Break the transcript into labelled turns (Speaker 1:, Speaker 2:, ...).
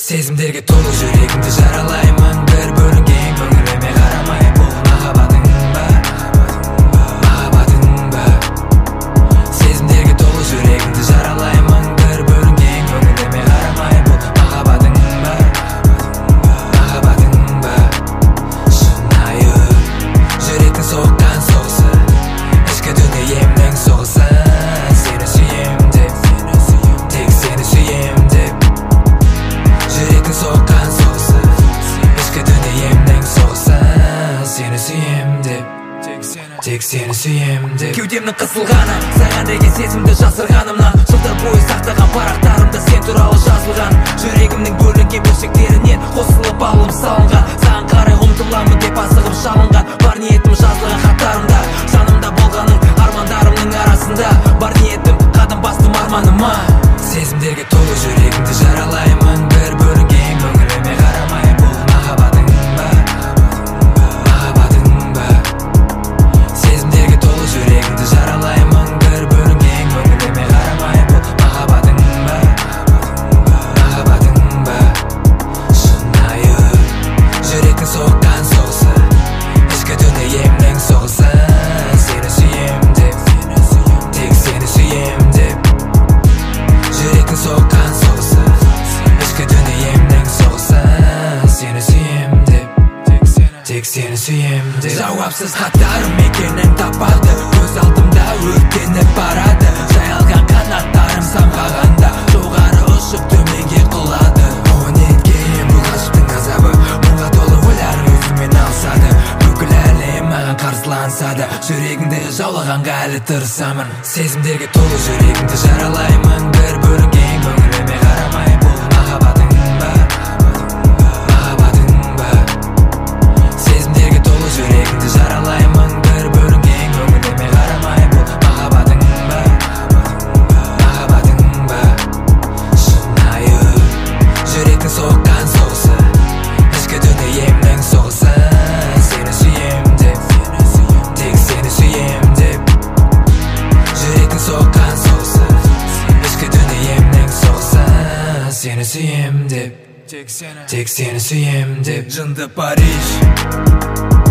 Speaker 1: Сезімдерге толы жүрегімді жаралаймын. Бір бөлінген көңіліме қарамай, бұл махаббатың ба, махаббатың ба. Сезімдерге толы жүрегімді жаралаймын. Бір бөлінген көңіліме қарамай, бұл махаббатың ба, махаббатың ба. Шынайы жүректің соққан соғысы, ішкі дүниемнің соғысы. Сені сүйем деп, тек сені сүйем деп. Жүректің соққан соғысы, ішкі дүниемнің соғысы. Сені сүйем деп, тек сені сүйем деп. Кеудемнің қысылғаны, саған деген сезімді жасырғанымнан. Жылдар бойы сақтаған парақтарымда сен туралы жазылған. Жүрегімнің бөлінген бөлшектерінен қосылып алым салынған. Саған қарай ұмтыламын деп асығып шалынған. Бар ниетім жазылған хаттарымда, жанымда болғаның армандарымның арасында. Бар ниетім қадам бастым арманыма. Сезімдерге толы жүрегімді жаралаймын. Бір бөлінген көңіліме қарамай, бұл махаббатың ба, махаббатың ба. Сезімдерге толы жүрегімді жаралаймын. Бір бөлінген көңіліме қарамай, бұл махаббатың ба, махаббатың ба. Шынайы жүректің соққан соғысы, ішкі дүниемнің соғысы. Сені сүйем деп, тек сені сүйем деп. Жүректің соққан соғысы, ішкі дүниемнің соғысы. Сені сүйем деп, тек сені сүйем деп. Жауапсыз хаттарым мекенін тапады, көз алдымда өртеніп барады. Жайылған қанаттарым самғағанда, жоғары ұшып төменге құлады. О неткен бұл ғашықтың азабы, мұңға толы ойлар өзімен алысады. Бүкіл әлем маған қарсыланса да, жүрегіңді жаулағанға әлі тырысамын. Сезімдерге толы жүрегімді жаралаймын. Бір бөлінген көңіліме қарамай, бұл махаббатың ба, махаббатың ба. Сезімдерге толы жүрегімді жаралаймын. Бір бөлінген көңіліме қарамай, бұл махаббатың ба, махаббатың ба. Шынайы жүректің соққан соғысы, ішкі дүниемнің соғысы. Сені сүйем деп, тек сені сүйем деп. Жүректің соққан соғысы, ішкі дүниемнің соғысы. Сені сүйем деп, тек сені сүйем деп. Жынды Париж.